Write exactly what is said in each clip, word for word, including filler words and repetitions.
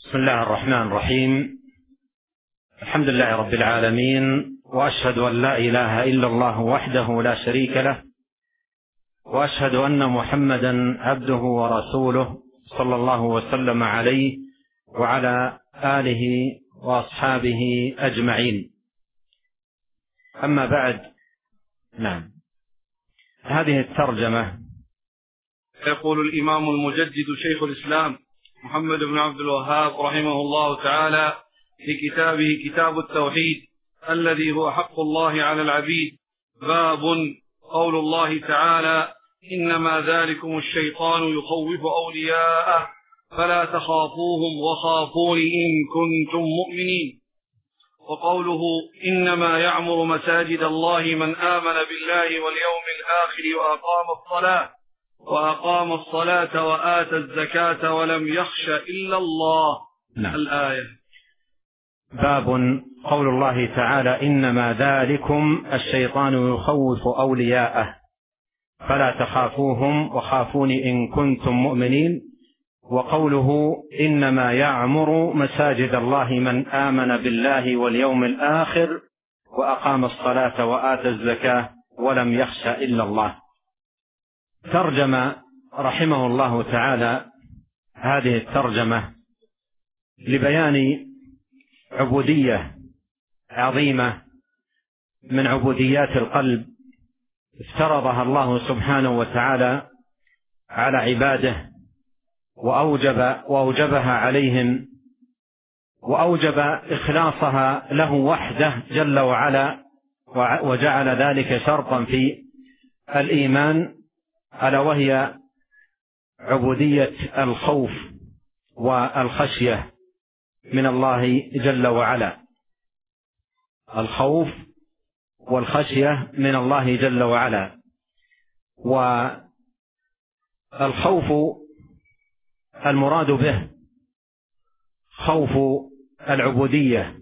بسم الله الرحمن الرحيم. الحمد لله رب العالمين، وأشهد أن لا إله إلا الله وحده لا شريك له، وأشهد أن محمدا عبده ورسوله صلى الله وسلم عليه وعلى آله وأصحابه أجمعين. أما بعد، نعم، هذه الترجمة. يقول الإمام المجدد شيخ الإسلام محمد بن عبد الوهاب رحمه الله تعالى في كتابه كتاب التوحيد الذي هو حق الله على العبيد: باب قول الله تعالى: إنما ذلكم الشيطان يخوف أولياءه فلا تخافوهم وخافون إن كنتم مؤمنين. وقوله: إنما يعمر مساجد الله من آمن بالله واليوم الآخر وأقام الصلاة وأقام الصلاة وآتى الزكاة ولم يخش إلا الله. نعم. الآية. باب قول الله تعالى: إنما ذلكم الشيطان يخوف أولياءه فلا تخافوهم وخافون إن كنتم مؤمنين. وقوله: إنما يعمر مساجد الله من آمن بالله واليوم الآخر وأقام الصلاة وآتى الزكاة ولم يخش إلا الله. ترجم رحمه الله تعالى هذه الترجمة لبيان عبودية عظيمة من عبوديات القلب افترضها الله سبحانه وتعالى على عباده، وأوجب وأوجبها عليهم، وأوجب إخلاصها له وحده جل وعلا، وجعل ذلك شرطا في الإيمان، ألا وهي عبودية الخوف والخشية من الله جل وعلا. الخوف والخشية من الله جل وعلا. والخوف المراد به خوف العبودية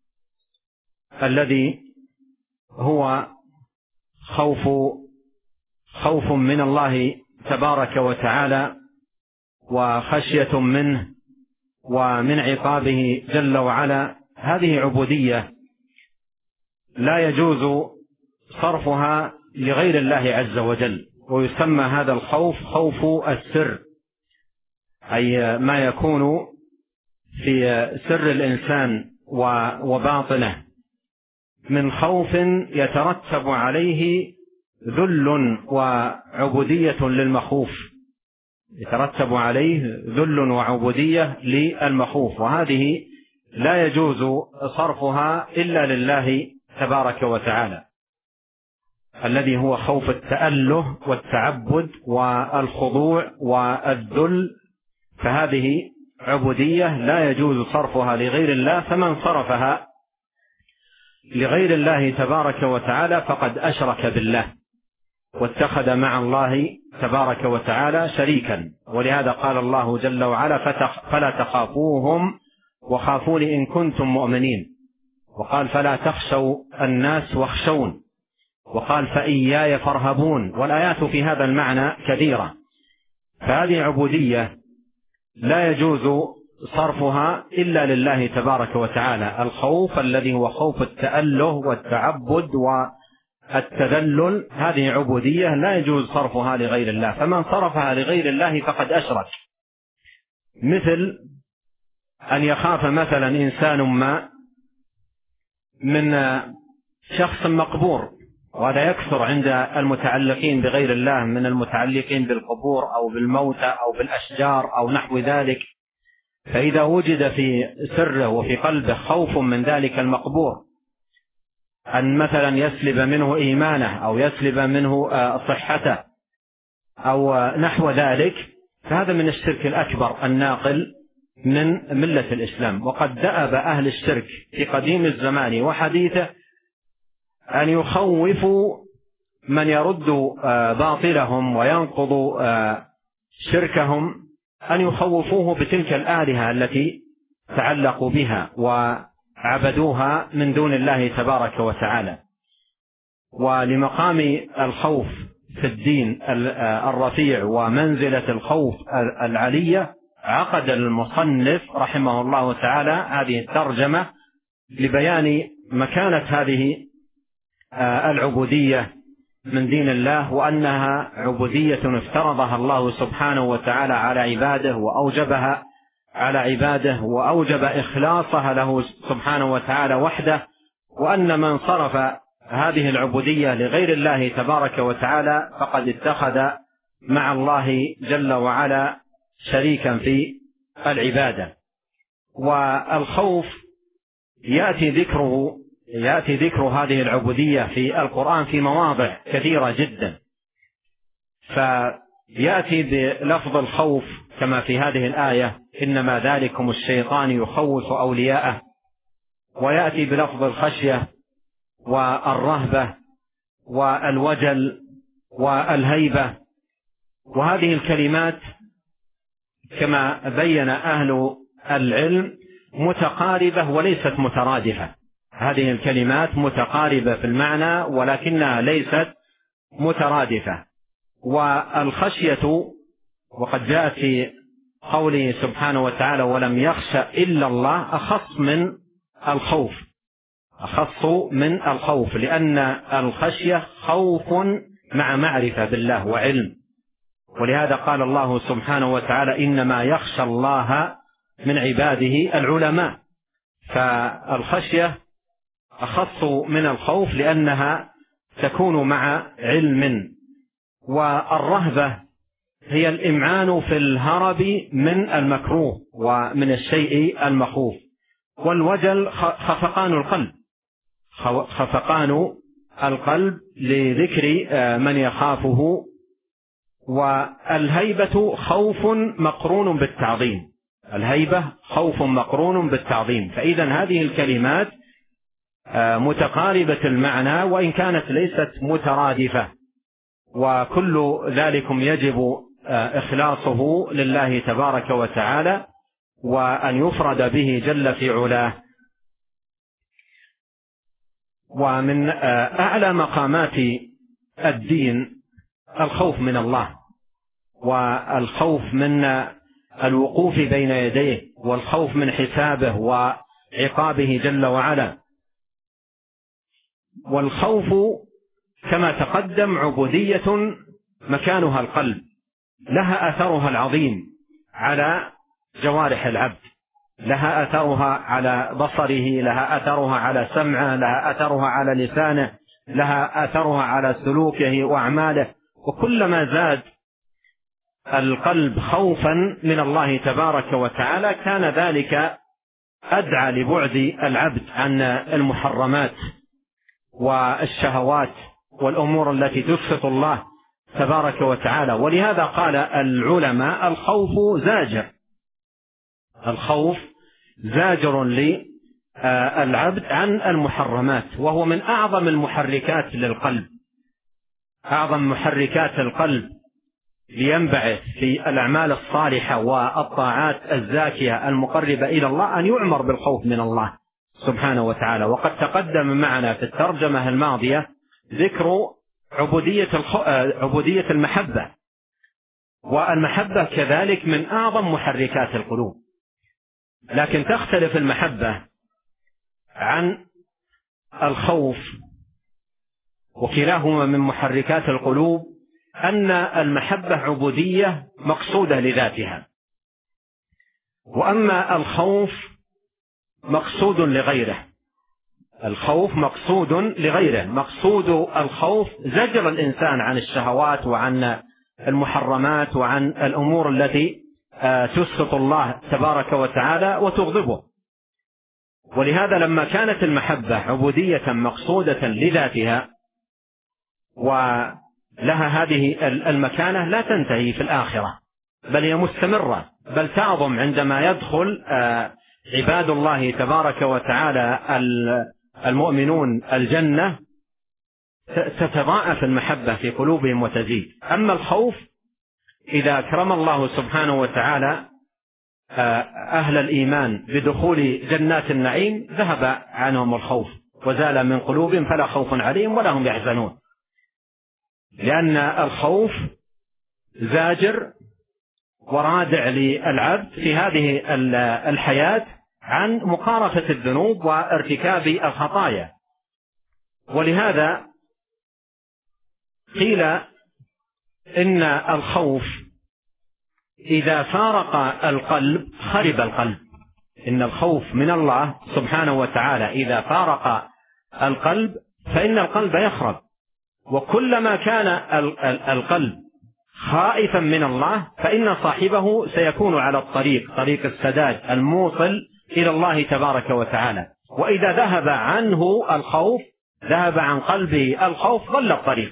الذي هو خوف خوف من الله تبارك وتعالى وخشية منه ومن عقابه جل وعلا. هذه عبودية لا يجوز صرفها لغير الله عز وجل، ويسمى هذا الخوف خوف السر، أي ما يكون في سر الإنسان وباطنه من خوف يترتب عليه ذل وعبودية للمخوف، يترتب عليه ذل وعبودية للمخوف، وهذه لا يجوز صرفها إلا لله تبارك وتعالى، الذي هو خوف التأله والتعبد والخضوع والذل. فهذه عبودية لا يجوز صرفها لغير الله، فمن صرفها لغير الله تبارك وتعالى فقد أشرك بالله واتخذ مع الله تبارك وتعالى شريكا. ولهذا قال الله جل وعلا: فلا تخافوهم وخافون إن كنتم مؤمنين. وقال: فلا تخشوا الناس واخشون. وقال: فإياي فارهبون. والآيات في هذا المعنى كثيرة. فهذه عبودية لا يجوز صرفها إلا لله تبارك وتعالى. الخوف الذي هو خوف التأله والتعبد والتذلل، هذه عبودية لا يجوز صرفها لغير الله، فمن صرفها لغير الله فقد أشرك. مثل أن يخاف مثلا إنسان ما من شخص مقبور، وهذا يكثر عند المتعلقين بغير الله من المتعلقين بالقبور أو بالموتى أو بالأشجار أو نحو ذلك. فإذا وجد في سره وفي قلبه خوف من ذلك المقبور أن مثلا يسلب منه إيمانه أو يسلب منه صحته أو نحو ذلك، فهذا من الشرك الأكبر الناقل من ملة الإسلام. وقد دأب أهل الشرك في قديم الزمان وحديثه أن يخوفوا من يرد باطلهم وينقض شركهم، أن يخوفوه بتلك الآلهة التي تعلقوا بها وعبدوها من دون الله تبارك وتعالى. ولمقام الخوف في الدين الرفيع ومنزلة الخوف العلية عقد المصنف رحمه الله تعالى هذه الترجمة لبيان مكانة هذه العبودية من دين الله، وأنها عبودية افترضها الله سبحانه وتعالى على عباده وأوجبها على عباده وأوجب إخلاصها له سبحانه وتعالى وحده، وأن من صرف هذه العبودية لغير الله تبارك وتعالى فقد اتخذ مع الله جل وعلا شريكا في العبادة. والخوف يأتي ذكره يأتي ذكر هذه العبودية في القرآن في مواضع كثيرة جدا، فيأتي بلفظ الخوف كما في هذه الآية إنما ذلكم الشيطان يخوف أولياءه، ويأتي بلفظ الخشية والرهبة والوجل والهيبة. وهذه الكلمات كما بين أهل العلم متقاربة وليست مترادفة، هذه الكلمات متقاربة في المعنى ولكنها ليست مترادفة. والخشية وقد جاء في قوله سبحانه وتعالى ولم يخش إلا الله أخص من الخوف أخص من الخوف لأن الخشية خوف مع معرفة بالله وعلم، ولهذا قال الله سبحانه وتعالى إنما يخشى الله من عباده العلماء. فالخشية أخص من الخوف لأنها تكون مع علم. والرهبة هي الإمعان في الهرب من المكروه ومن الشيء المخوف. والوجل خفقان القلب خفقان القلب لذكر من يخافه. والهيبة خوف مقرون بالتعظيم الهيبة خوف مقرون بالتعظيم. فإذا هذه الكلمات متقاربة المعنى وإن كانت ليست مترادفة، وكل ذلكم يجب إخلاصه لله تبارك وتعالى وأن يفرد به جل في علاه. ومن أعلى مقامات الدين الخوف من الله والخوف من الوقوف بين يديه والخوف من حسابه وعقابه جل وعلا. والخوف كما تقدم عبودية مكانها القلب، لها أثرها العظيم على جوارح العبد، لها أثرها على بصره، لها أثرها على سمعه، لها أثرها على لسانه، لها أثرها على سلوكه وأعماله. وكلما زاد القلب خوفا من الله تبارك وتعالى كان ذلك أدعى لبعد العبد عن المحرمات والشهوات والأمور التي تسخط الله تبارك وتعالى. ولهذا قال العلماء الخوف زاجر الخوف زاجر للعبد عن المحرمات، وهو من أعظم المحركات للقلب أعظم محركات القلب لينبعث في الأعمال الصالحة والطاعات الزاكية المقربة إلى الله أن يعمر بالخوف من الله سبحانه وتعالى. وقد تقدم معنا في الترجمة الماضية ذكر عبودية, الخ... عبودية المحبة، والمحبة كذلك من أعظم محركات القلوب، لكن تختلف المحبة عن الخوف، وكلاهما من محركات القلوب، أن المحبة عبودية مقصودة لذاتها، وأما الخوف مقصود لغيره الخوف مقصود لغيره مقصود الخوف زجر الإنسان عن الشهوات وعن المحرمات وعن الأمور التي تسخط الله تبارك وتعالى وتغضبه. ولهذا لما كانت المحبة عبودية مقصودة لذاتها ولها هذه المكانة لا تنتهي في الآخرة، بل هي مستمرة، بل تعظم عندما يدخل عباد الله تبارك وتعالى المؤمنون الجنة، تتضاعف المحبة في قلوبهم وتزيد. أما الخوف إذا أكرم الله سبحانه وتعالى أهل الإيمان بدخول جنات النعيم ذهب عنهم الخوف وزال من قلوبهم فلا خوف عليهم ولا هم يحزنون، لأن الخوف زاجر ورادع للعبد في هذه الحياة عن مقارفة الذنوب وارتكاب الخطايا. ولهذا قيل إن الخوف إذا فارق القلب خرب القلب. إن الخوف من الله سبحانه وتعالى إذا فارق القلب فإن القلب يخرب، وكلما كان القلب خائفا من الله فإن صاحبه سيكون على الطريق، طريق السداد الموصل إلى الله تبارك وتعالى. وإذا ذهب عنه الخوف، ذهب عن قلبه الخوف، ضل الطريق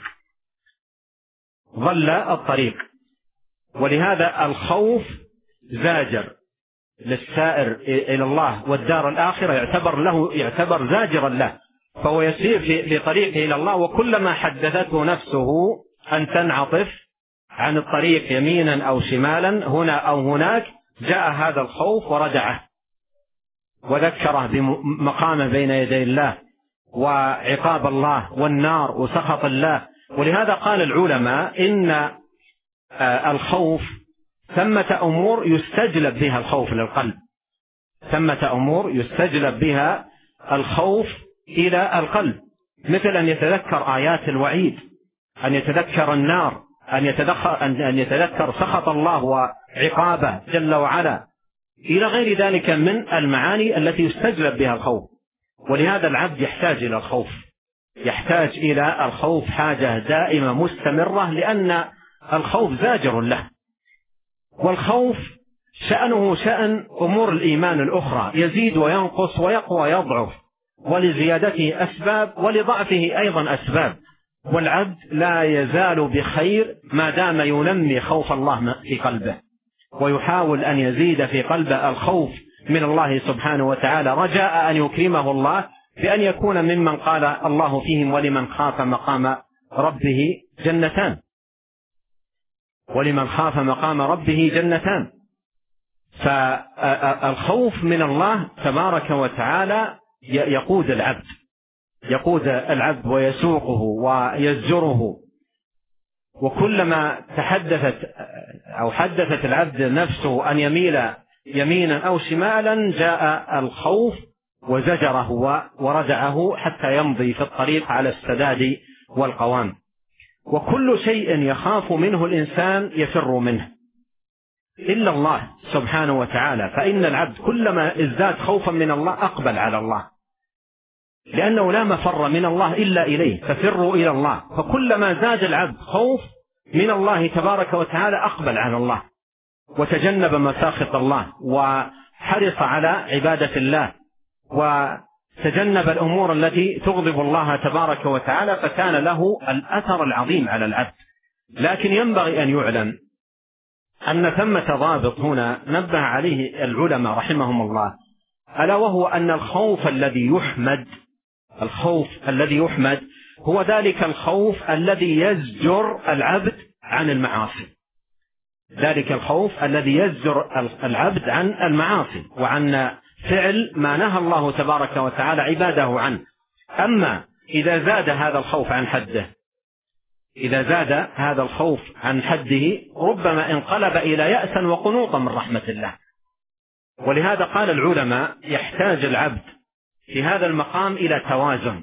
ضل الطريق ولهذا الخوف زاجر للسائر إلى الله والدار الآخرة، يعتبر له يعتبر زاجرا له، فهو يسير في طريقه إلى الله، وكلما حدثته نفسه أن تنعطف عن الطريق يمينا أو شمالا هنا أو هناك جاء هذا الخوف وردعه وذكره بمقامه بين يدي الله وعقاب الله والنار وسخط الله. ولهذا قال العلماء إن الخوف ثمة أمور يستجلب بها الخوف للقلب، ثمة أمور يستجلب بها الخوف إلى القلب، مثل أن يتذكر آيات الوعيد، أن يتذكر النار، أن يتذكر, أن يتذكر سخط الله وعقابه جل وعلا، إلى غير ذلك من المعاني التي يستجلب بها الخوف. ولهذا العبد يحتاج إلى الخوف، يحتاج إلى الخوف حاجة دائمة مستمرة، لأن الخوف زاجر له. والخوف شأنه شأن أمور الإيمان الأخرى، يزيد وينقص ويقوى ويضعف، ولزيادته أسباب ولضعفه أيضا أسباب. والعبد لا يزال بخير ما دام ينمي خوف الله في قلبه، ويحاول أن يزيد في قلبه الخوف من الله سبحانه وتعالى، رجاء أن يكرمه الله بأن يكون ممن قال الله فيهم ولمن خاف مقام ربه جنتان، ولمن خاف مقام ربه جنتان. فالخوف من الله تبارك وتعالى يقود العبد يقود العبد ويسوقه ويزجره. وكلما تحدثت أو حدثت العبد نفسه أن يميل يمينا أو شمالا جاء الخوف وزجره وردعه حتى يمضي في الطريق على السداد والقوام. وكل شيء يخاف منه الإنسان يفر منه إلا الله سبحانه وتعالى، فإن العبد كلما ازداد خوفا من الله أقبل على الله، لأنه لا مفر من الله إلا إليه، ففروا إلى الله. فكلما زاد العبد خوف من الله تبارك وتعالى أقبل على الله وتجنب مساخط الله وحرص على عبادة الله وتجنب الأمور التي تغضب الله تبارك وتعالى، فكان له الأثر العظيم على العبد. لكن ينبغي أن يعلم أن ثمة ضابط هنا نبه عليه العلماء رحمهم الله، ألا وهو أن الخوف الذي يحمد الخوف الذي يحمد هو ذلك الخوف الذي يزجر العبد عن المعاصي، ذلك الخوف الذي يزجر العبد عن المعاصي وعن فعل ما نهى الله تبارك وتعالى عباده عنه. أما إذا زاد هذا الخوف عن حده إذا زاد هذا الخوف عن حده ربما انقلب إلى يأسا وقنوطا من رحمة الله. ولهذا قال العلماء يحتاج العبد في هذا المقام إلى توازن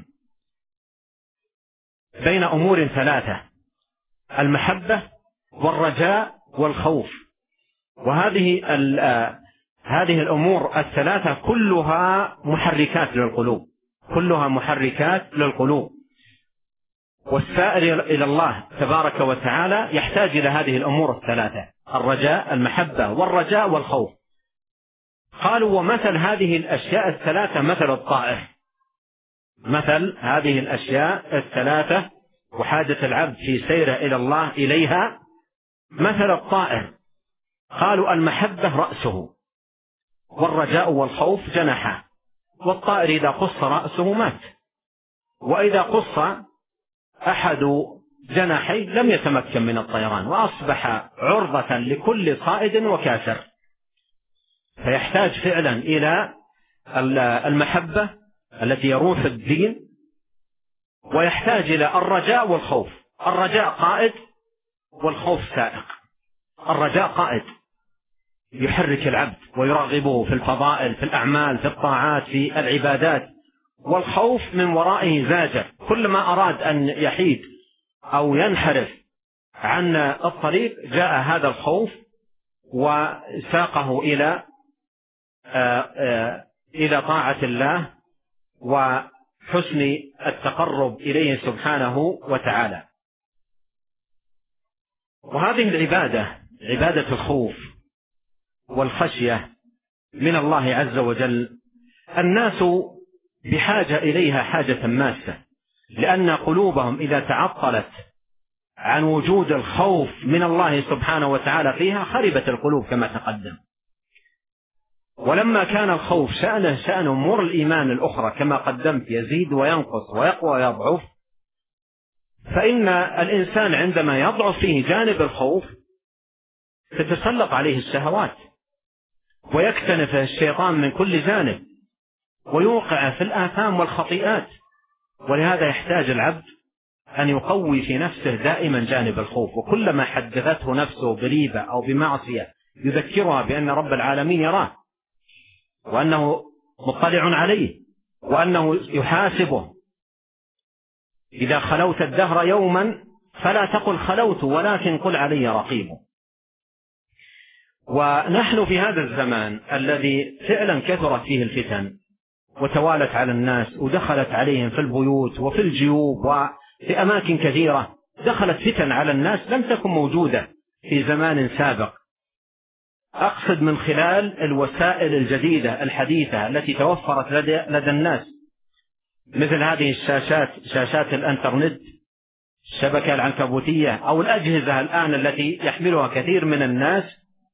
بين أمور ثلاثة: المحبة والرجاء والخوف. وهذه هذه الأمور الثلاثة كلها محركات للقلوب كلها محركات للقلوب والسائر إلى الله تبارك وتعالى يحتاج إلى هذه الأمور الثلاثة: الرجاء المحبة والرجاء والخوف. قالوا ومثل هذه الأشياء الثلاثة مثل الطائر مثل هذه الأشياء الثلاثة وحاجة العبد في سيره إلى الله إليها مثل الطائر. قالوا المحبة رأسه والرجاء والخوف جناحه، والطائر إذا قص رأسه مات، وإذا قص أحد جناحي لم يتمكن من الطيران وأصبح عرضة لكل صائد وكاسر. فيحتاج فعلا إلى المحبة التي يروح الدين، ويحتاج إلى الرجاء والخوف. الرجاء قائد والخوف سائق. الرجاء قائد يحرك العبد ويرغبه في الفضائل، في الأعمال، في الطاعات، في العبادات. والخوف من ورائه زاجر، كلما أراد أن يحيد أو ينحرف عن الطريق جاء هذا الخوف وساقه إلى إلى طاعة الله وحسن التقرب إليه سبحانه وتعالى. وهذه العبادة، عبادة الخوف والخشية من الله عز وجل، الناس بحاجة إليها حاجة ماسة، لأن قلوبهم إذا تعطلت عن وجود الخوف من الله سبحانه وتعالى فيها خربت القلوب كما تقدم. ولما كان الخوف شأنه شأن أمور الإيمان الأخرى كما قدمت، يزيد وينقص ويقوى ويضعف، فإن الإنسان عندما يضعف فيه جانب الخوف تتسلط عليه الشهوات ويكتنفه الشيطان من كل جانب ويوقع في الآثام والخطيئات. ولهذا يحتاج العبد أن يقوي في نفسه دائما جانب الخوف، وكلما حدثته نفسه بريبة أو بمعصية يذكرها بأن رب العالمين يراه وأنه مطلع عليه وأنه يحاسبه. إذا خلوت الدهر يوما فلا تقل خلوت ولكن قل علي رقيب. ونحن في هذا الزمان الذي فعلا كثرت فيه الفتن وتوالت على الناس ودخلت عليهم في البيوت وفي الجيوب وفي أماكن كثيرة، دخلت فتن على الناس لم تكن موجودة في زمان سابق. أقصد من خلال الوسائل الجديدة الحديثة التي توفرت لدى, لدى الناس، مثل هذه الشاشات، شاشات الانترنت، الشبكة العنكبوتية، أو الأجهزة الآن التي يحملها كثير من الناس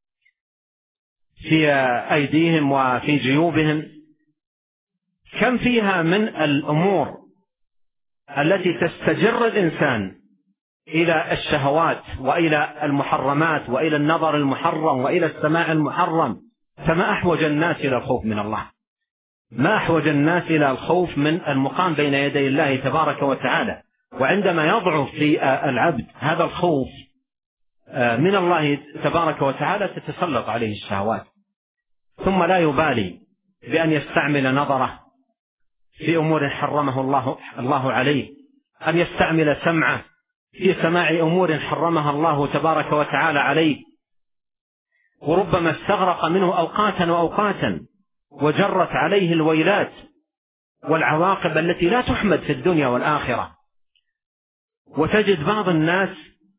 في أيديهم وفي جيوبهم. كم فيها من الأمور التي تستجر الإنسان إلى الشهوات وإلى المحرمات وإلى النظر المحرم وإلى السماع المحرم. فما أحوج الناس إلى الخوف من الله، ما أحوج الناس إلى الخوف من المقام بين يدي الله تبارك وتعالى. وعندما يضعف في العبد هذا الخوف من الله تبارك وتعالى تتسلط عليه الشهوات، ثم لا يبالي بأن يستعمل نظره في أمور حرمه الله, الله عليه، أن يستعمل سمعه في سماع أمور حرمها الله تبارك وتعالى عليه، وربما استغرق منه أوقاتا وأوقاتا وجرت عليه الويلات والعواقب التي لا تحمد في الدنيا والآخرة. وتجد بعض الناس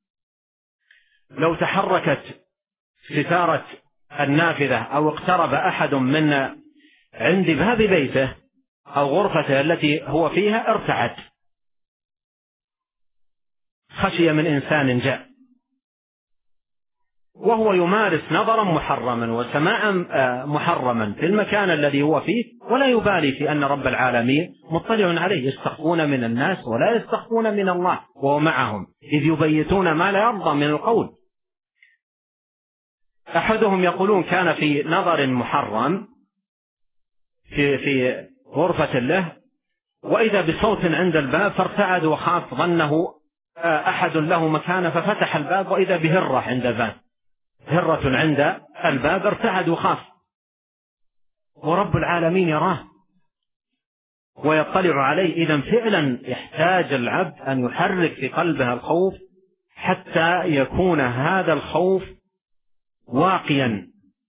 لو تحركت ستارة النافذة أو اقترب أحد من عند باب بيته أو غرفته التي هو فيها ارتعد، خشية من إنسان جاء، وهو يمارس نظرا محرما وسماعا محرما في المكان الذي هو فيه، ولا يبالي في أن رب العالمين مطلع عليه. يستخفون من الناس ولا يستخفون من الله وهو معهم إذ يبيتون ما لا يرضى من القول. أحدهم يقولون كان في نظر محرم في, في غرفة له، وإذا بصوت عند الباب فارتعد وخاف، ظنه أحد له مكانه ففتح الباب وإذا بهرة عند الباب، هرة عند الباب، ارتعد وخاف، ورب العالمين يراه ويطلع عليه. إذن فعلا يحتاج العبد أن يحرك في قلبه الخوف حتى يكون هذا الخوف واقيا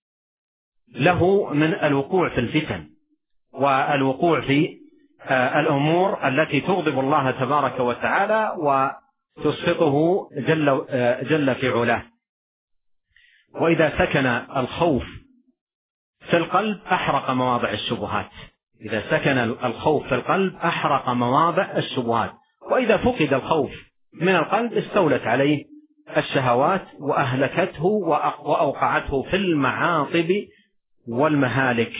له من الوقوع في الفتن والوقوع في الأمور التي تغضب الله تبارك وتعالى وتسقطه جل, جل في علاه. وإذا سكن الخوف في القلب أحرق مواضع الشبهات، إذا سكن الخوف في القلب أحرق مواضع الشبهات، وإذا فقد الخوف من القلب استولت عليه الشهوات وأهلكته وأوقعته في المعاصب والمهالك.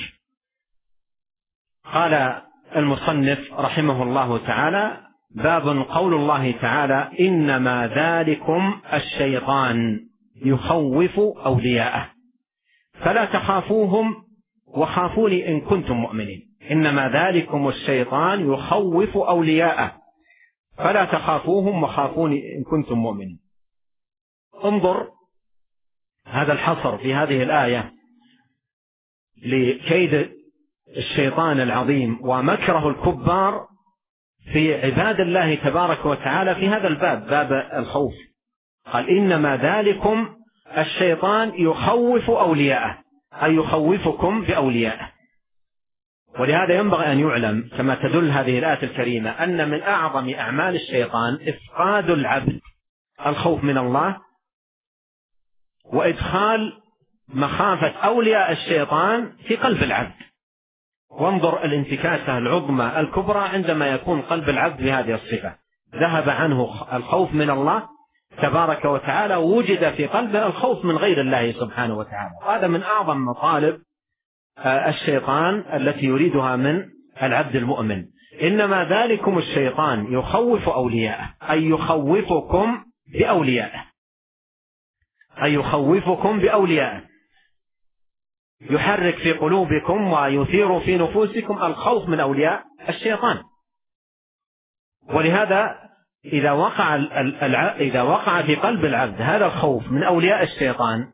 قال المصنف رحمه الله تعالى: باب قول الله تعالى: إنما ذلكم الشيطان يخوف أولياءه فلا تخافوهم وخافوني إن كنتم مؤمنين. إنما ذلكم الشيطان يخوف أولياءه فلا تخافوهم وخافوني إن كنتم مؤمنين. انظر هذا الحصر في هذه الآية لكيد الشيطان العظيم ومكره الكبار في عباد الله تبارك وتعالى في هذا الباب، باب الخوف. قال إنما ذلكم الشيطان يخوف أولياءه، أي يخوفكم بأوليائه. ولهذا ينبغي أن يعلم كما تدل هذه الآية الكريمة أن من أعظم أعمال الشيطان إفقاد العبد الخوف من الله وإدخال مخافة أولياء الشيطان في قلب العبد. وانظر الانتكاسة العظمى الكبرى عندما يكون قلب العبد بهذه الصفة، ذهب عنه الخوف من الله تبارك وتعالى، ووجد في قلبه الخوف من غير الله سبحانه وتعالى. هذا من أعظم مطالب الشيطان التي يريدها من العبد المؤمن. إنما ذلكم الشيطان يخوف أولياءه، أي يخوفكم بأوليائه، أي يخوفكم بأوليائه، يحرك في قلوبكم ويثير في نفوسكم الخوف من أولياء الشيطان. ولهذا إذا وقع إذا وقع في قلب العبد هذا الخوف من أولياء الشيطان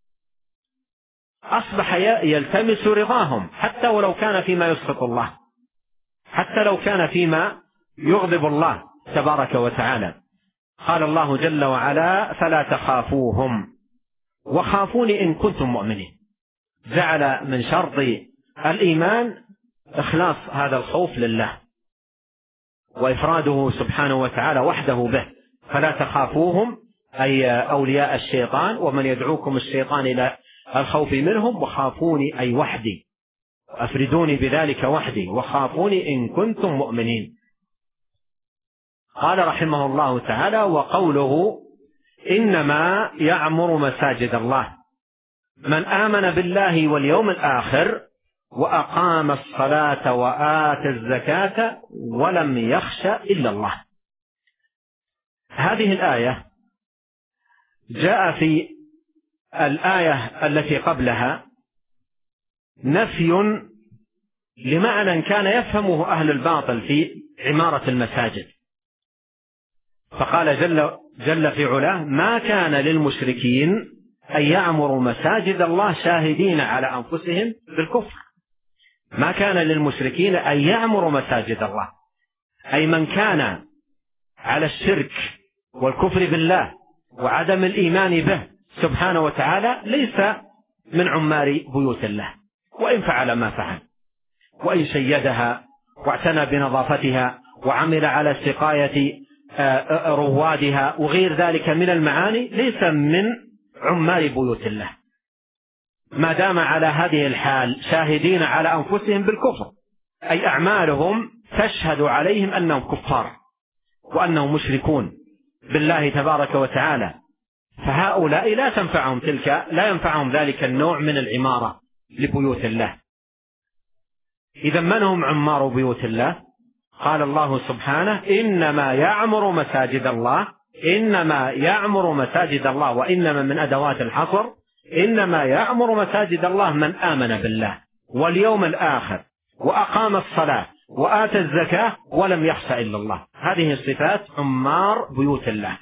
أصبح يلتمس رضاهم، حتى ولو كان فيما يسخط الله، حتى لو كان فيما يغضب الله تبارك وتعالى. قال الله جل وعلا فلا تخافوهم وخافوني إن كنتم مؤمنين. جعل من شرط الإيمان إخلاص هذا الخوف لله وإفراده سبحانه وتعالى وحده به. فلا تخافوهم أي أولياء الشيطان ومن يدعوكم الشيطان إلى الخوف منهم، وخافوني أي وحدي، أفردوني بذلك وحدي، وخافوني إن كنتم مؤمنين. قال رحمه الله تعالى وقوله إنما يعمر مساجد الله من آمن بالله واليوم الآخر وأقام الصلاة وآتى الزكاة ولم يخش إلا الله. هذه الآية جاء في الآية التي قبلها نفي لمعنى كان يفهمه أهل الباطل في عمارة المساجد، فقال جل, جل في علاه ما كان للمشركين أن يعمروا مساجد الله شاهدين على أنفسهم بالكفر. ما كان للمشركين أن يعمروا مساجد الله، أي من كان على الشرك والكفر بالله وعدم الإيمان به سبحانه وتعالى ليس من عمار بيوت الله، وإن فعل ما فعل، وإن شيدها واعتنى بنظافتها وعمل على سقاية روادها وغير ذلك من المعاني، ليس من عمار بيوت الله ما دام على هذه الحال شاهدين على أنفسهم بالكفر، أي أعمالهم تشهد عليهم أنهم كفار وأنهم مشركون بالله تبارك وتعالى. فهؤلاء لا تنفعهم تلك لا ينفعهم ذلك النوع من العمارة لبيوت الله. إذا من هم عمار بيوت الله؟ قال الله سبحانه إنما يعمر مساجد الله، إنما يعمر مساجد الله، وإنما من أدوات الحصر، إنما يعمر مساجد الله من آمن بالله واليوم الآخر وأقام الصلاة وآتى الزكاة ولم يخش إلا الله. هذه الصفات عمار بيوت الله.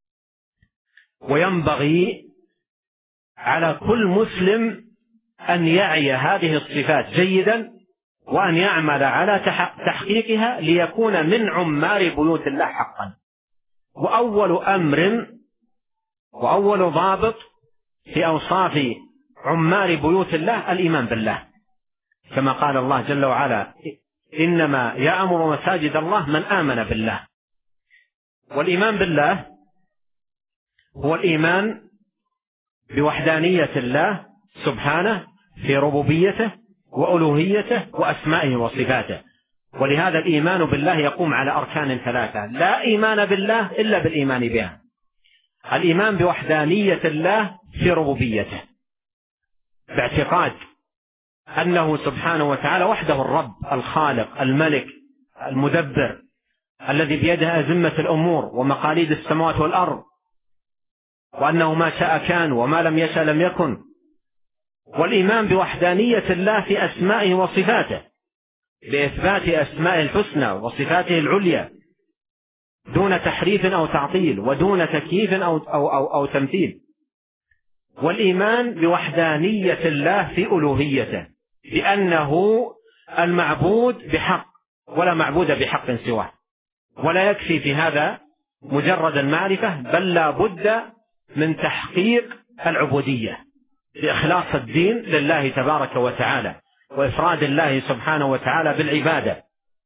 وينبغي على كل مسلم أن يعي هذه الصفات جيدا وأن يعمل على تحقيقها ليكون من عمار بيوت الله حقا. وأول أمر وأول ضابط في أوصاف عمار بيوت الله الإيمان بالله، كما قال الله جل وعلا إنما يأمر مساجد الله من آمن بالله. والإيمان بالله هو الإيمان بوحدانية الله سبحانه في ربوبيته وألوهيته وأسمائه وصفاته. ولهذا الإيمان بالله يقوم على أركان ثلاثة، لا إيمان بالله إلا بالإيمان بها. الإيمان بوحدانية الله في ربوبيته باعتقاد أنه سبحانه وتعالى وحده الرب الخالق الملك المدبر الذي بيده أزمة الأمور ومقاليد السماوات والأرض، وأنه ما شاء كان وما لم يشاء لم يكن. والإيمان بوحدانية الله في أسمائه وصفاته بإثبات أسمائه الحسنى وصفاته العليا دون تحريف أو تعطيل ودون تكييف أو, أو, أو, أو تمثيل. والإيمان بوحدانية الله في ألوهيته بأنه المعبود بحق ولا معبود بحق سواه، ولا يكفي في هذا مجرد المعرفة، بل لا بد من تحقيق العبودية بإخلاص الدين لله تبارك وتعالى وإفراد الله سبحانه وتعالى بالعبادة،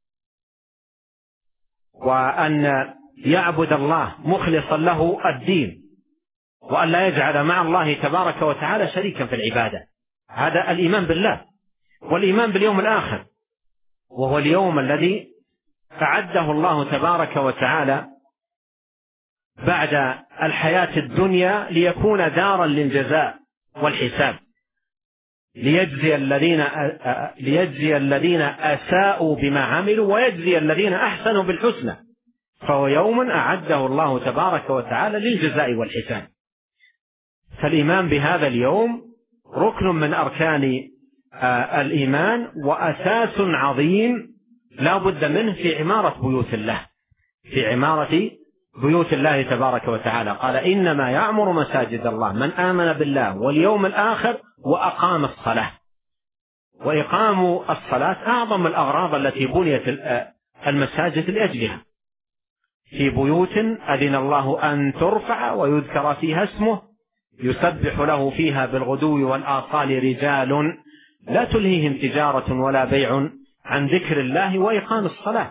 وأن يعبد الله مخلصا له الدين، وأن لا يجعل مع الله تبارك وتعالى شريكا في العبادة. هذا الإيمان بالله والإيمان باليوم الآخر، وهو اليوم الذي أعده الله تبارك وتعالى بعد الحياة الدنيا ليكون دارا للجزاء والحساب، ليجزي الذين ليجزي الذين أساءوا بما عملوا ويجزي الذين أحسنوا بالحسنى، فهو يوم أعده الله تبارك وتعالى للجزاء والحساب. فالإيمان بهذا اليوم ركن من أركان الإيمان وأساس عظيم لا بد منه في عمارة بيوت الله، في عمارة بيوت الله تبارك وتعالى. قال: إنما يعمر مساجد الله من آمن بالله واليوم الآخر وأقام الصلاة. وإقام الصلاة أعظم الأغراض التي بنيت المساجد لأجلها، في بيوت أذن الله أن ترفع ويذكر فيها اسمه يسبح له فيها بالغدو والآصال رجال لا تلهيهم تجارة ولا بيع عن ذكر الله وإقام الصلاة.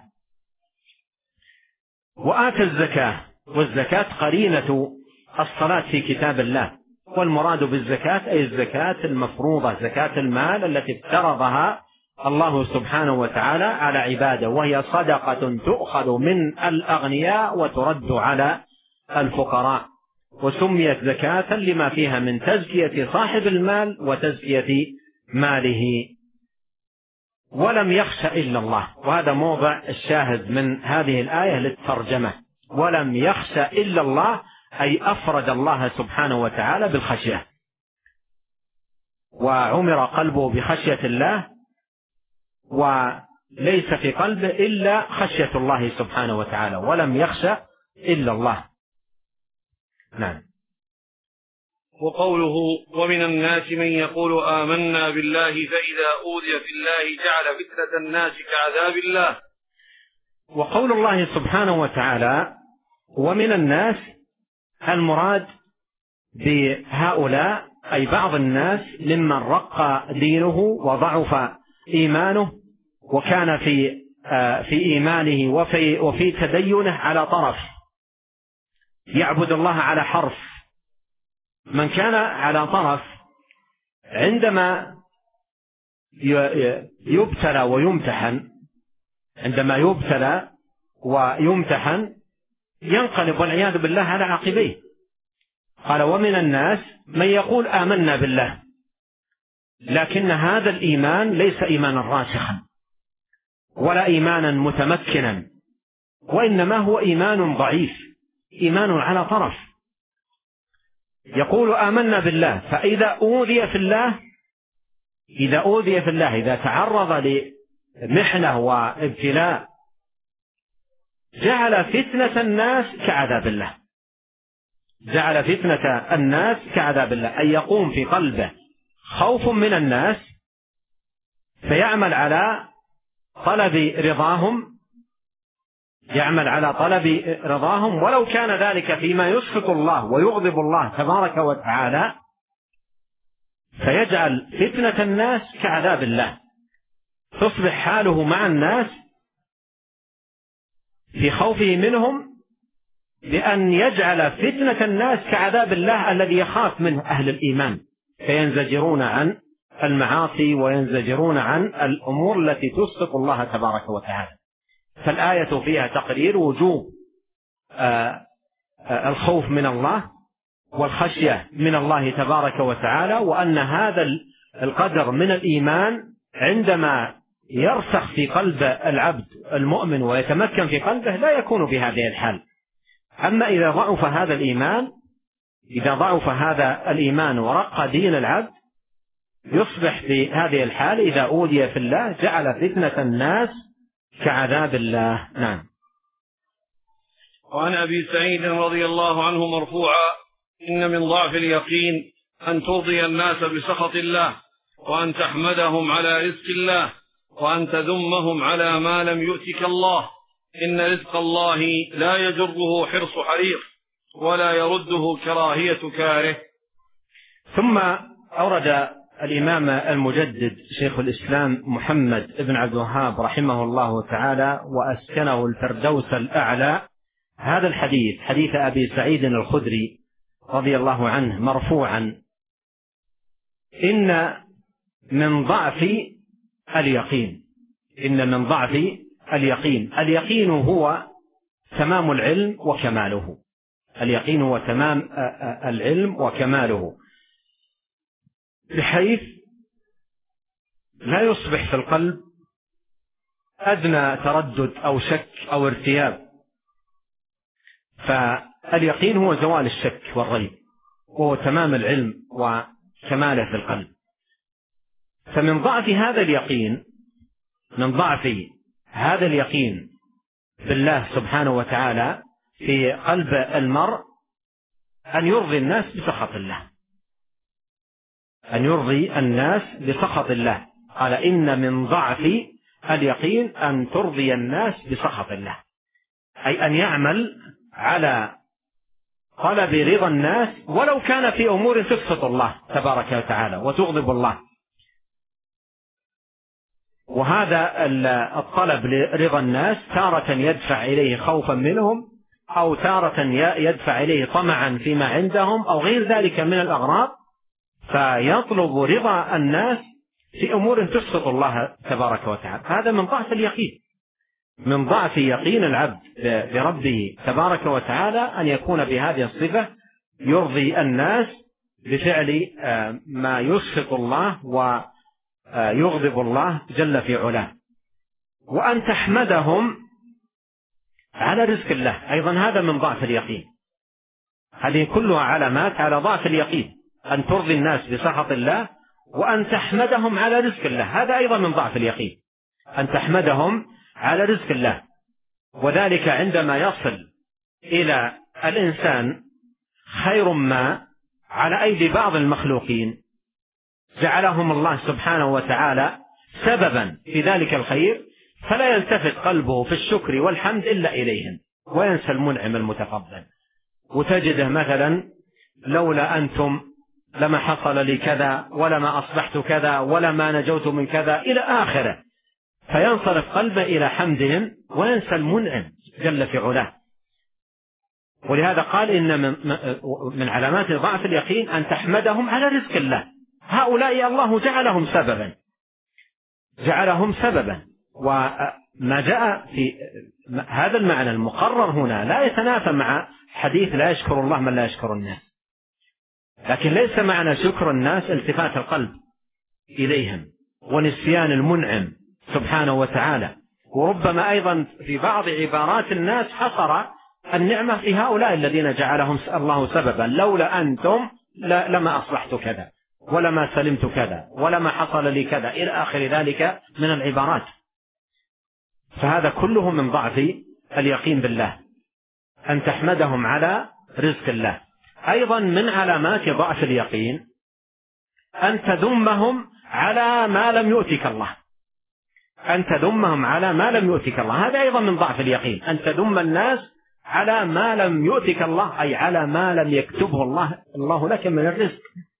وآتى الزكاة، والزكاة قرينة الصلاة في كتاب الله، والمراد بالزكاة أي الزكاة المفروضة، زكاة المال التي افترضها الله سبحانه وتعالى على عباده، وهي صدقة تؤخذ من الأغنياء وترد على الفقراء، وسميت زكاة لما فيها من تزكية صاحب المال وتزكية ماله. ولم يخش إلا الله، وهذا موضع الشاهد من هذه الآية للترجمة. ولم يخش إلا الله أي أفرد الله سبحانه وتعالى بالخشية، وعمر قلبه بخشية الله، وليس في قلبه إلا خشية الله سبحانه وتعالى، ولم يخش إلا الله. نعم. وقوله: ومن الناس من يقول آمنا بالله فإذا أوذي في الله جعل فتنة الناس كعذاب الله. وقول الله سبحانه وتعالى ومن الناس، المراد بهؤلاء أي بعض الناس ممن رق دينه وضعف إيمانه، وكان في في إيمانه وفي وفي تدينه على طرف، يعبد الله على حرف. من كان على طرف عندما يبتلى ويمتحن، عندما يبتلى ويمتحن ينقلب والعياذ بالله على عقبيه. قال: ومن الناس من يقول آمنا بالله، لكن هذا الإيمان ليس إيمانا راسخا ولا إيمانا متمكنا، وإنما هو إيمان ضعيف، إيمان على طرف. يقول آمنا بالله، فإذا أوذي في الله، إذا أوذي في الله، إذا تعرض لمحنة وابتلاء، جعل فتنة الناس كعذاب الله، جعل فتنة الناس كعذاب الله، أي يقوم في قلبه خوف من الناس فيعمل على طلب رضاهم، يعمل على طلب رضاهم ولو كان ذلك فيما يسخط الله ويغضب الله تبارك وتعالى، فيجعل فتنة الناس كعذاب الله، تصبح حاله مع الناس في خوفه منهم بأن يجعل فتنة الناس كعذاب الله الذي يخاف منه أهل الإيمان، فينزجرون عن المعاصي وينزجرون عن الأمور التي تسخط الله تبارك وتعالى. فالآية فيها تقرير وجوب الخوف من الله والخشية من الله تبارك وتعالى، وأن هذا القدر من الإيمان عندما يرسخ في قلب العبد المؤمن ويتمكن في قلبه لا يكون بهذه الحال. أما إذا ضعف هذا الإيمان، إذا ضعف هذا الإيمان ورق دين العبد، يصبح في هذه الحال إذا أوذي في الله جعل فتنة الناس كعذاب الله. نعم. وعن أبي سعيد رضي الله عنه مرفوعا: إن من ضعف اليقين أن ترضي الناس بسخط الله، وأن تحمدهم على رزق الله، وأن تذمهم على ما لم يؤتك الله. إن رزق الله لا يجره حرص حريص ولا يرده كراهية كاره. ثم أورد الإمام المجدد شيخ الإسلام محمد بن عبد الوهاب رحمه الله تعالى وأسكنه الفردوس الأعلى هذا الحديث، حديث أبي سعيد الخدري رضي الله عنه مرفوعا: إن من ضعف اليقين إن من ضعف اليقين اليقين هو تمام العلم وكماله اليقين هو تمام العلم وكماله، بحيث لا يصبح في القلب أدنى تردد أو شك أو ارتياب. فاليقين هو زوال الشك والريب، وهو تمام العلم وكماله في القلب. فمن ضعف هذا اليقين من ضعف هذا اليقين بالله سبحانه وتعالى في قلب المرء أن يرضي الناس بسخط الله أن يرضي الناس بسخط الله. قال: إن من ضعف اليقين أن ترضي الناس بسخط الله، أي أن يعمل على طلب رضا الناس ولو كان في أمور تسخط الله تبارك وتعالى وتغضب الله. وهذا الطلب لرضا الناس تارة يدفع إليه خوفا منهم، أو تارة يدفع إليه طمعا فيما عندهم، أو غير ذلك من الأغراض، فيطلب رضا الناس في أمور تسخط الله تبارك وتعالى. هذا من ضعف اليقين من ضعف يقين العبد بربه تبارك وتعالى أن يكون بهذه الصفة يرضي الناس بفعل ما يسخط الله ويغضب الله جل في علاه. وأن تحمدهم على رزق الله أيضا هذا من ضعف اليقين. هذه كلها علامات على ضعف اليقين، أن ترضي الناس بسخط الله وأن تحمدهم على رزق الله، هذا أيضا من ضعف اليقين، أن تحمدهم على رزق الله. وذلك عندما يصل إلى الإنسان خير ما على أيدي بعض المخلوقين جعلهم الله سبحانه وتعالى سببا في ذلك الخير، فلا يلتفت قلبه في الشكر والحمد إلا إليهم وينسى المنعم المتفضل. وتجده مثلا: لولا أنتم لما حصل لي كذا، ولما أصبحت كذا، ولما نجوت من كذا، إلى آخره، فينصرف قلبه إلى حمدهم وينسى المنعم جل في علاه. ولهذا قال: إن من علامات ضعف اليقين أن تحمدهم على رزق الله. هؤلاء الله جعلهم سببا جعلهم سببا وما جاء في هذا المعنى المقرر هنا لا يتنافى مع حديث: لا يشكر الله من لا يشكر الناس. لكن ليس معنى شكر الناس التفات القلب إليهم ونسيان المنعم سبحانه وتعالى. وربما أيضا في بعض عبارات الناس حصر النعمة في هؤلاء الذين جعلهم الله سببا: لولا أنتم لما أصلحت كذا، ولما سلمت كذا، ولما حصل لي كذا، إلى آخر ذلك من العبارات. فهذا كله من ضعف اليقين بالله، أن تحمدهم على رزق الله. أيضا من علامات ضعف اليقين أن تذمهم على ما لم يؤتك الله أن تذمهم على ما لم يؤتك الله هذا أيضا من ضعف اليقين، أن تذم الناس على ما لم يؤتك الله، أي على ما لم يكتبه الله الله لك من الرزق.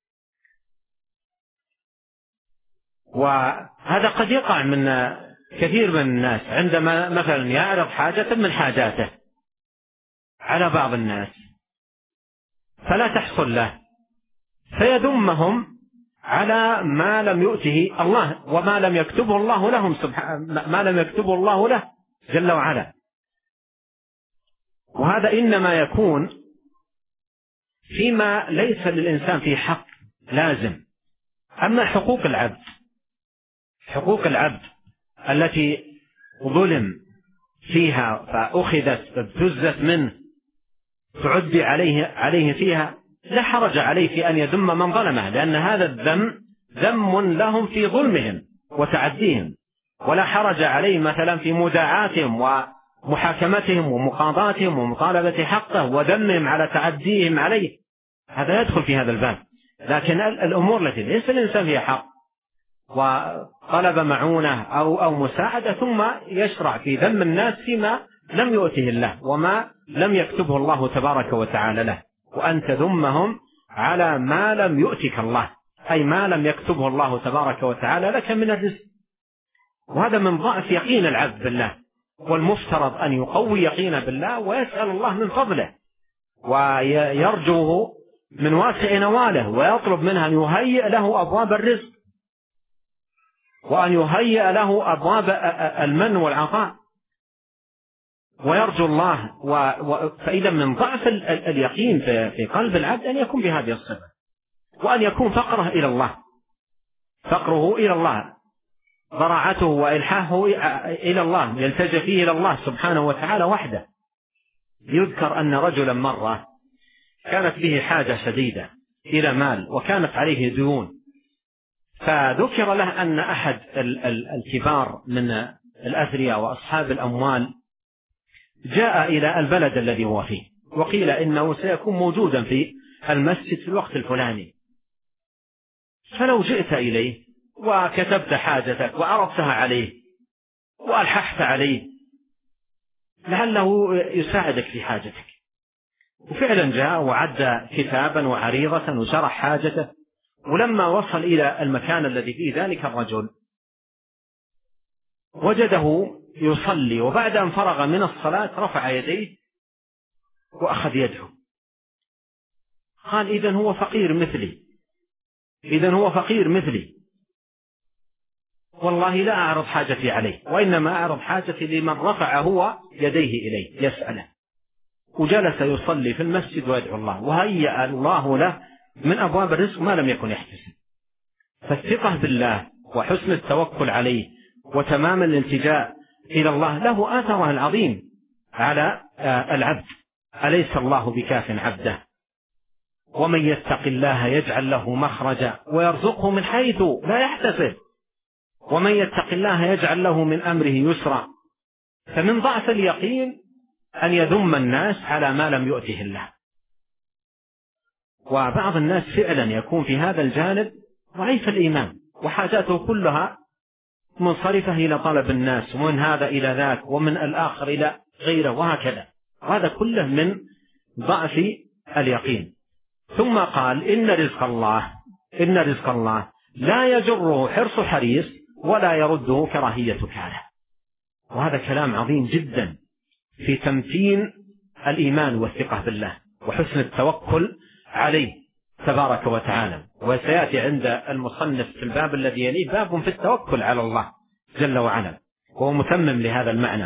وهذا قد يقع من كثير من الناس عندما مثلا يعرض حاجة من حاجاته على بعض الناس فلا تحصل له، فيذمهم على ما لم يؤته الله وما لم يكتبه الله لهم سبحانه، ما لم يكتبه الله له جل وعلا. وهذا إنما يكون فيما ليس للإنسان فيه حق لازم. أما حقوق العبد حقوق العبد التي ظلم فيها فأخذت ابتزت منه تعدي عليه عليه فيها، لا حرج عليه في أن يذم من ظلمه، لأن هذا الذم ذم لهم في ظلمهم وتعديهم، ولا حرج عليه مثلا في مداعاتهم ومحاكمتهم ومقاضاتهم ومطالبة حقه وذمهم على تعديهم عليه، هذا يدخل في هذا الباب. لكن الأمور التي ليس الإنسان فيها حق وطلب معونة أو أو مساعدة، ثم يشرع في ذم الناس فيما لم يؤته الله وما لم يكتبه الله تبارك وتعالى له، وأن تذمهم على ما لم يؤتك الله، أي ما لم يكتبه الله تبارك وتعالى لك من الرزق. وهذا من ضعف يقين العبد بالله، والمفترض أن يقوي يقينه بالله ويسأل الله من فضله ويرجوه من واسع نواله، ويطلب منه أن يهيئ له أبواب الرزق وأن يهيئ له أبواب المن والعطاء، ويرجو الله. فإذا من ضعف اليقين في قلب العبد أن يكون بهذه الصفة، وأن يكون فقره إلى الله، فقره إلى الله، ضراعته وإلحاحه إلى الله، يلتجئ فيه إلى الله سبحانه وتعالى وحده. يذكر أن رجلا مرة كانت به حاجة شديدة إلى مال وكانت عليه ديون، فذكر له أن أحد الكبار من الأثرياء وأصحاب الأموال جاء إلى البلد الذي هو فيه، وقيل إنه سيكون موجودا في المسجد في الوقت الفلاني، فلو جئت إليه وكتبت حاجتك وعرضتها عليه وألححت عليه لعله يساعدك في حاجتك. وفعلا جاء وعد كتابا وعريضة وشرح حاجته، ولما وصل إلى المكان الذي فيه ذلك الرجل وجده يصلي، وبعد أن فرغ من الصلاة رفع يديه وأخذ يدعو. قال إذن هو فقير مثلي، إذن هو فقير مثلي، والله لا أعرض حاجتي عليه، وإنما أعرض حاجتي لمن رفع هو يديه إليه يسأله. وجلس يصلي في المسجد ويدعو الله، وهيأ الله له من أبواب الرزق ما لم يكن يحتسب. فالثقة بالله وحسن التوكل عليه وتمام الالتجاء إلى الله له آثره العظيم على العبد. أليس الله بكاف عبده؟ ومن يتق الله يجعل له مخرجا ويرزقه من حيث لا يحتسب، ومن يتق الله يجعل له من أمره يسرا. فمن ضعف اليقين أن يذم الناس على ما لم يؤته الله. وبعض الناس فعلا يكون في هذا الجانب ضعيف الإيمان، وحاجاته كلها منصرفة إلى طلب الناس، ومن هذا إلى ذاك، ومن الآخر إلى غيره، وهكذا. هذا كله من ضعف اليقين. ثم قال إن رزق الله إن رزق الله لا يجره حرص حريص ولا يرده كراهية كاره. وهذا كلام عظيم جدا في تمتين الإيمان والثقة بالله وحسن التوكل عليه تبارك وتعالى. وسيأتي عند المصنف في الباب الذي يليه باب في التوكل على الله جل وعلا، وهو متمم لهذا المعنى.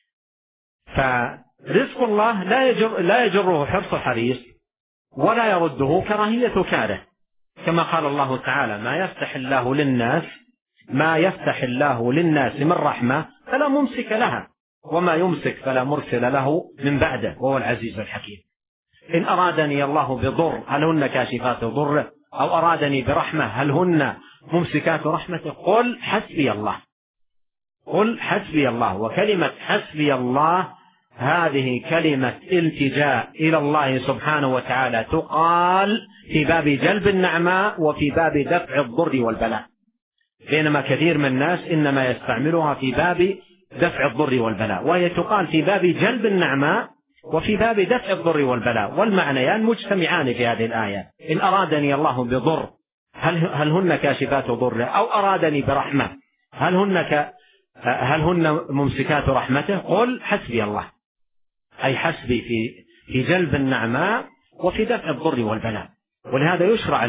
فرزق الله لا يجر لا يجره حرص حريص ولا يرده كراهية كاره، كما قال الله تعالى: ما يفتح الله للناس ما يفتح الله للناس من رحمة فلا ممسك لها، وما يمسك فلا مرسل له من بعده، وهو العزيز الحكيم. إن أرادني الله بضر هل هن كاشفات ضره، أو أرادني برحمة هل هن ممسكات رحمته. قل حسبي الله قل حسبي الله. وكلمة حسبي الله هذه كلمة التجاء إلى الله سبحانه وتعالى، تقال في باب جلب النعماء وفي باب دفع الضر والبلاء، بينما كثير من الناس إنما يستعملها في باب دفع الضر والبلاء، وهي تقال في باب جلب النعماء وفي باب دفع الضر والبلاء، والمعنيان مجتمعان في هذه الآية. إن أرادني الله بضر هل, هل هن كاشفات ضره، أو أرادني برحمة هل هن, ك هل هن ممسكات رحمته. قل حسبي الله، أي حسبي في, في جلب النعماء وفي دفع الضر والبلاء. ولهذا يشرع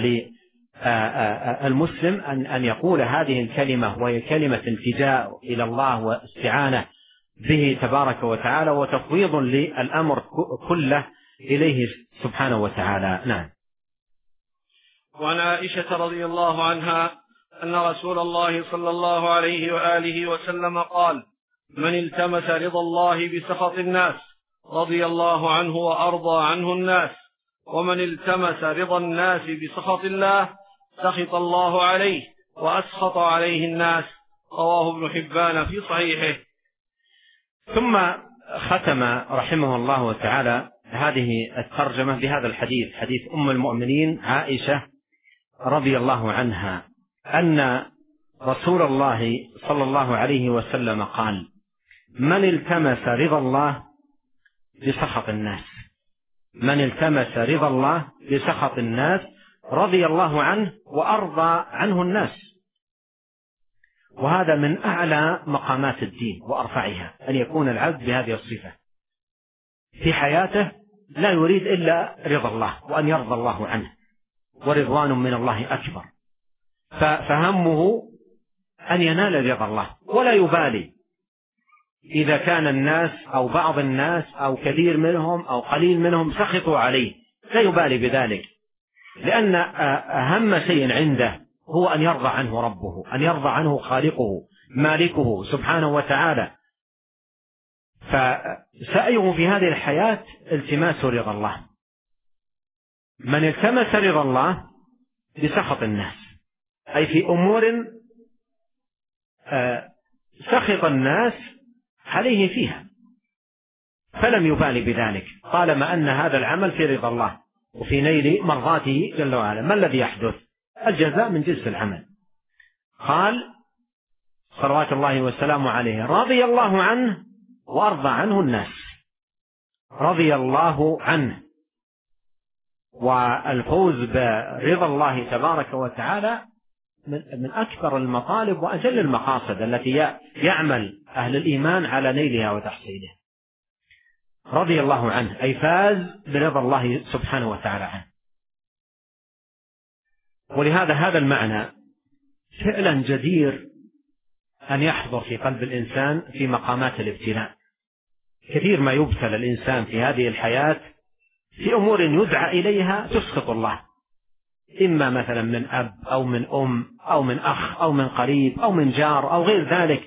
للمسلم أن, أن يقول هذه الكلمة، وهي كلمة التجاء إلى الله واستعانة به تبارك وتعالى، وتفويض للأمر كله إليه سبحانه وتعالى. نعم. وعن عائشة رضي الله عنها أن رسول الله صلى الله عليه وآله وسلم قال: من التمس رضا الله بسخط الناس رضي الله عنه وأرضى عنه الناس، ومن التمس رضا الناس بسخط الله سخط الله عليه وأسخط عليه الناس. رواه ابن حبان في صحيحه. ثم ختم رحمه الله تعالى هذه الترجمة بهذا الحديث، حديث أم المؤمنين عائشة رضي الله عنها، أن رسول الله صلى الله عليه وسلم قال: من التمس رضا الله بسخط الناس من التمس رضا الله بسخط الناس رضي الله عنه وأرضى عنه الناس. وهذا من أعلى مقامات الدين وأرفعها، أن يكون العبد بهذه الصفة في حياته، لا يريد إلا رضا الله وأن يرضى الله عنه، ورضوان من الله أكبر. فهمه أن ينال رضا الله، ولا يبالي إذا كان الناس أو بعض الناس أو كثير منهم أو قليل منهم سخطوا عليه، لا يبالي بذلك، لأن أهم شيء عنده هو أن يرضى عنه ربه، أن يرضى عنه خالقه مالكه سبحانه وتعالى. فسعيه في هذه الحياة التماس رضا الله. من التمس رضا الله بسخط الناس، أي في أمور سخط الناس عليه فيها، فلم يبالي بذلك طالما أن هذا العمل في رضا الله وفي نيل مرضاته جل وعلا. ما الذي يحدث؟ الجزاء من جنس العمل. قال صلوات الله والسلام عليه: رضي الله عنه وأرضى عنه الناس. رضي الله عنه، والفوز برضا الله تبارك وتعالى من أكبر المطالب وأجل المقاصد التي يعمل أهل الإيمان على نيلها وتحصيلها. رضي الله عنه أي فاز برضا الله سبحانه وتعالى عنه. ولهذا هذا المعنى فعلا جدير أن يحضر في قلب الإنسان في مقامات الابتلاء. كثير ما يبتلى الإنسان في هذه الحياة في أمور يدعى إليها تسخط الله، إما مثلا من أب أو من أم أو من أخ أو من قريب أو من جار أو غير ذلك،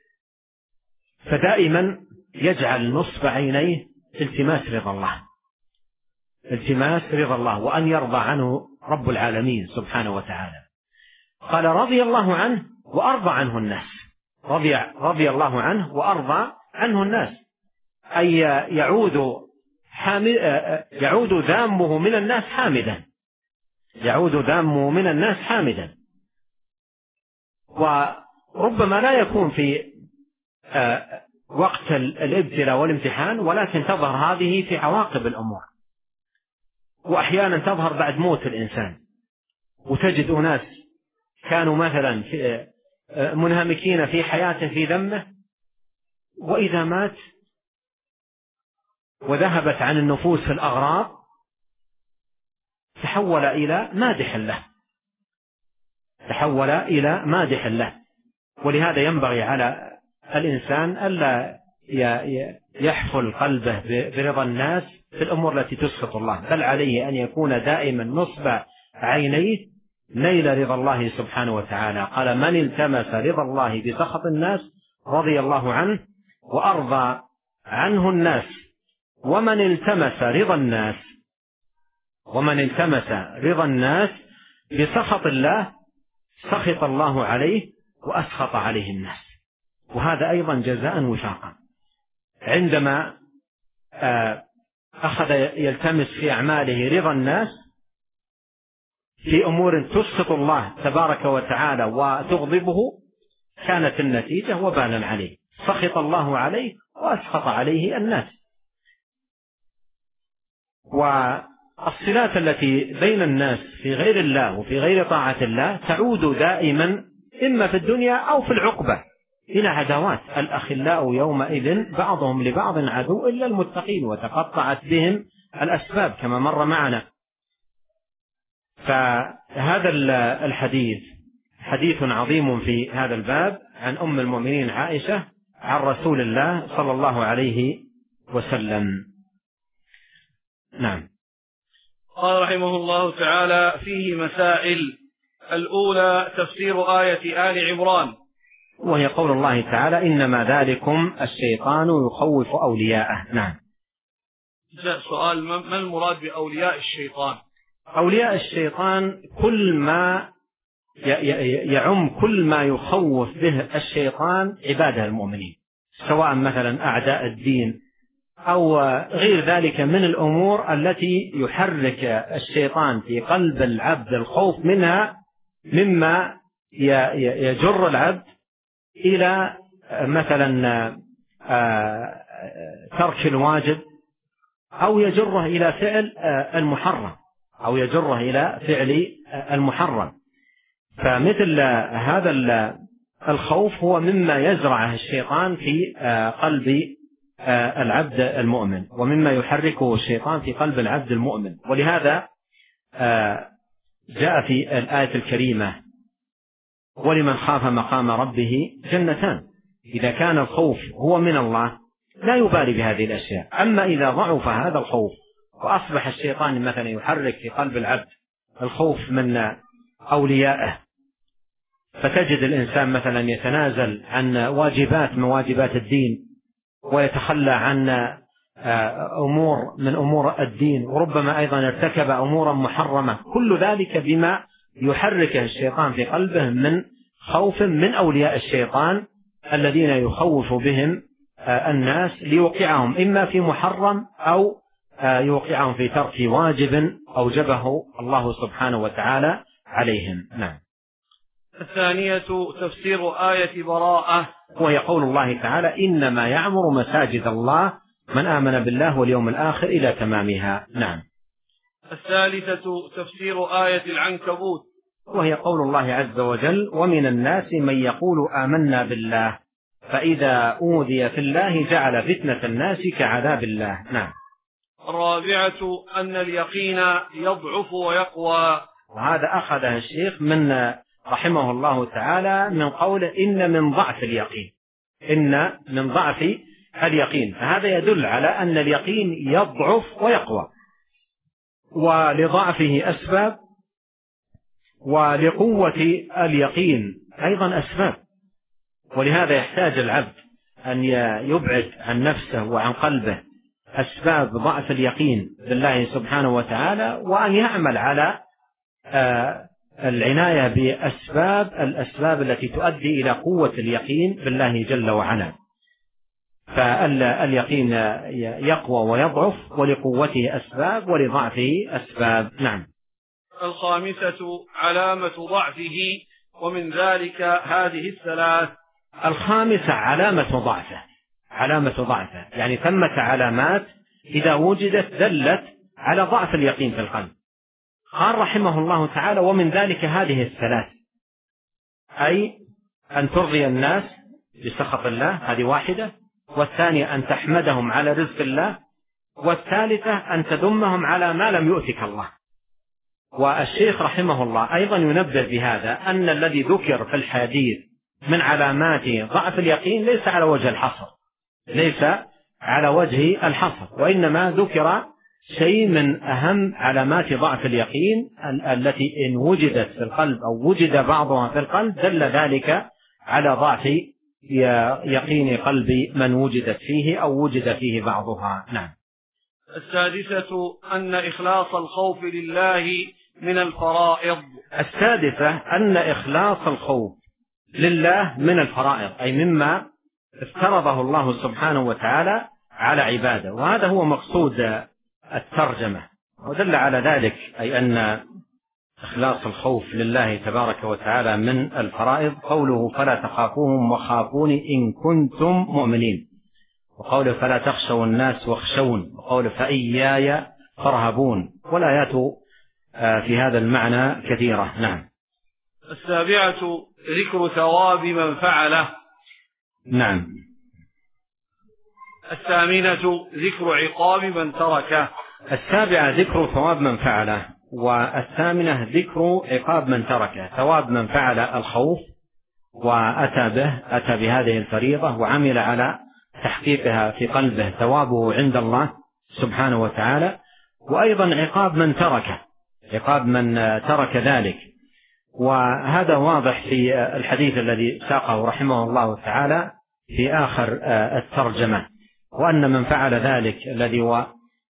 فدائما يجعل نصب عينيه التماس رضا الله، التماس رضا الله وأن يرضى عنه رب العالمين سبحانه وتعالى. قال: رضي الله عنه وأرضى عنه الناس. رضي, رضي الله عنه وأرضى عنه الناس، أي يعود, يعود ذامه من الناس حامدا، يعود ذامه من الناس حامدا. وربما لا يكون في وقت الابتلاء والامتحان، ولكن تظهر هذه في عواقب الأمور، وأحيانا تظهر بعد موت الإنسان. وتجد أناس كانوا مثلا منهمكين في حياته في ذمه، وإذا مات وذهبت عن النفوس الأغراض تحول إلى مادح له، تحول إلى مادح له. ولهذا ينبغي على الإنسان ألا يحفل قلبه برضا الناس في الأمور التي تسخط الله، بل عليه أن يكون دائما نصب عينيه نيل رضا الله سبحانه وتعالى. قال: من التمس رضا الله بسخط الناس رضي الله عنه وأرضى عنه الناس. ومن التمس رضا الناس ومن التمس رضا الناس بسخط الله سخط الله عليه وأسخط عليه الناس. وهذا أيضا جزاء وفاقا. عندما أخذ يلتمس في أعماله رضا الناس في أمور تسخط الله تبارك وتعالى وتغضبه، كانت النتيجة وبالا عليه، سخط الله عليه وأسخط عليه الناس. والصلات التي بين الناس في غير الله وفي غير طاعة الله تعود دائما إما في الدنيا أو في العقبة إلى عداوات. الأخلاء يومئذ بعضهم لبعض عدو إلا المتقين، وتقطعت بهم الأسباب كما مر معنا. فهذا الحديث حديث عظيم في هذا الباب عن أم المؤمنين عائشة عن رسول الله صلى الله عليه وسلم. نعم. قال رحمه الله تعالى: فيه مسائل. الأولى تفسير آية آل عمران، وهي قول الله تعالى: إنما ذلكم الشيطان يخوف أولياءه. نعم. سؤال: ما المراد بأولياء الشيطان؟ أولياء الشيطان كل ما يعم كل ما يخوف به الشيطان عباده المؤمنين، سواء مثلا أعداء الدين أو غير ذلك من الأمور التي يحرك الشيطان في قلب العبد الخوف منها، مما يجر العبد إلى مثلا ترك الواجب، أو يجره إلى فعل المحرم، أو يجره إلى فعل المحرم. فمثل هذا الخوف هو مما يزرعه الشيطان في قلب العبد المؤمن، ومما يحركه الشيطان في قلب العبد المؤمن. ولهذا جاء في الآية الكريمة: ولمن خاف مقام ربه جنتان. إذا كان الخوف هو من الله لا يبالي بهذه الأشياء. أما إذا ضعف هذا الخوف وأصبح الشيطان مثلا يحرك في قلب العبد الخوف من أوليائه، فتجد الإنسان مثلا يتنازل عن واجبات من واجبات الدين، ويتخلى عن أمور من أمور الدين، وربما أيضا ارتكب أمورا محرمة. كل ذلك بما يحركه الشيطان في قلبه من خوف من أولياء الشيطان الذين يخوف بهم الناس ليوقعهم إما في محرم أو يوقعهم في ترك واجب أوجبه الله سبحانه وتعالى عليهم. نعم. الثانية تفسير آية براءة، وهي قول الله تعالى: إنما يعمر مساجد الله من آمن بالله واليوم الآخر إلى تمامها. نعم. الثالثة تفسير آية العنكبوت، وهي قول الله عز وجل: ومن الناس من يقول آمنا بالله فإذا أوذي في الله جعل فتنة الناس كعذاب الله. نعم. الرابعة أن اليقين يضعف ويقوى، وهذا أخذه الشيخ من رحمه الله تعالى من قوله: إن من ضعف اليقين، إن من ضعف اليقين. فهذا يدل على أن اليقين يضعف ويقوى، ولضعفه أسباب، ولقوة اليقين أيضا أسباب. ولهذا يحتاج العبد أن يبعد عن نفسه وعن قلبه أسباب ضعف اليقين بالله سبحانه وتعالى، وأن يعمل على العناية بأسباب الأسباب التي تؤدي إلى قوة اليقين بالله جل وعلا. فاليقين يقوى ويضعف، ولقوته أسباب ولضعفه أسباب. نعم. الخامسة علامة ضعفه، ومن ذلك هذه الثلاث. الخامسة علامة ضعفه، علامة ضعفه يعني ثمة علامات إذا وجدت دلت على ضعف اليقين في القلب. قال رحمه الله تعالى: ومن ذلك هذه الثلاث، أي أن ترضي الناس بسخط الله، هذه واحدة، والثانية أن تحمدهم على رزق الله، والثالثة أن تذمهم على ما لم يؤتك الله. والشيخ رحمه الله أيضا ينبه بهذا أن الذي ذكر في الحديث من علامات ضعف اليقين ليس على وجه الحصر، ليس على وجه الحصر، وإنما ذكر شيء من أهم علامات ضعف اليقين التي إن وجدت في القلب أو وجد بعضها في القلب دل ذلك على ضعف يقين قلب من وجدت فيه أو وجد فيه بعضها. نعم. السادسة أن إخلاص الخوف لله من الفرائض. السادسة أن إخلاص الخوف لله من الفرائض، أي مما افترضه الله سبحانه وتعالى على عباده، وهذا هو مقصود الترجمة. ودل على ذلك أي أن إخلاص الخوف لله تبارك وتعالى من الفرائض قوله: فلا تخافوهم وخافون إن كنتم مؤمنين، وقوله: فلا تخشوا الناس واخشون، وقوله: فإياي فارهبون. والآيات في هذا المعنى كثيرة. نعم. السابعة ذكر ثواب من فعله. نعم. الثامنة ذكر عقاب من تركه. السابعة ذكر ثواب من فعله، والثامنة ذكر عقاب من تركه. ثواب من فعل الخوف وأتى به، أتى بهذه الفريضة وعمل على تحقيقها في قلبه، ثوابه عند الله سبحانه وتعالى. وأيضا عقاب من تركه، عقاب من ترك ذلك. وهذا واضح في الحديث الذي ساقه رحمه الله تعالى في آخر الترجمة: وأن من فعل ذلك الذي هو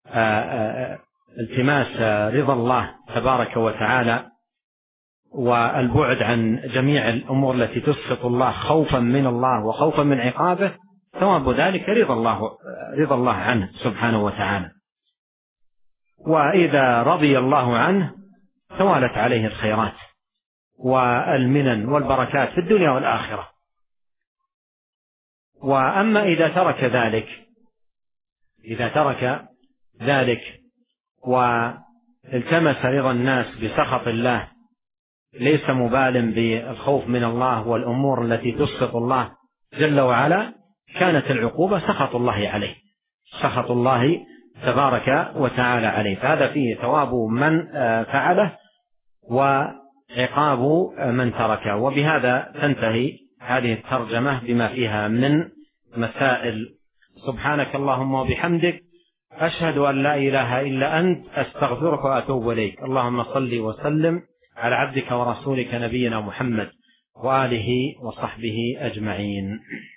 التماس رضا الله تبارك وتعالى والبعد عن جميع الأمور التي تسخط الله خوفا من الله وخوفا من عقابه، ثواب ذلك رضا الله, رضا الله عنه سبحانه وتعالى. وإذا رضي الله عنه توالت عليه الخيرات، والمنن والبركات في الدنيا والآخرة. وأما إذا ترك ذلك إذا ترك ذلك والتمس رضا الناس بسخط الله، ليس مبال بالخوف من الله والأمور التي تسخط الله جل وعلا، كانت العقوبة سخط الله عليه، سخط الله تبارك وتعالى عليه. فهذا فيه ثواب من فعله وعقاب من تركه. وبهذا تنتهي هذه الترجمة بما فيها من مسائل. سبحانك اللهم وبحمدك، أشهد أن لا إله إلا أنت، أستغفرك وأتوب إليك. اللهم صل وسلم على عبدك ورسولك نبينا محمد وآله وصحبه أجمعين.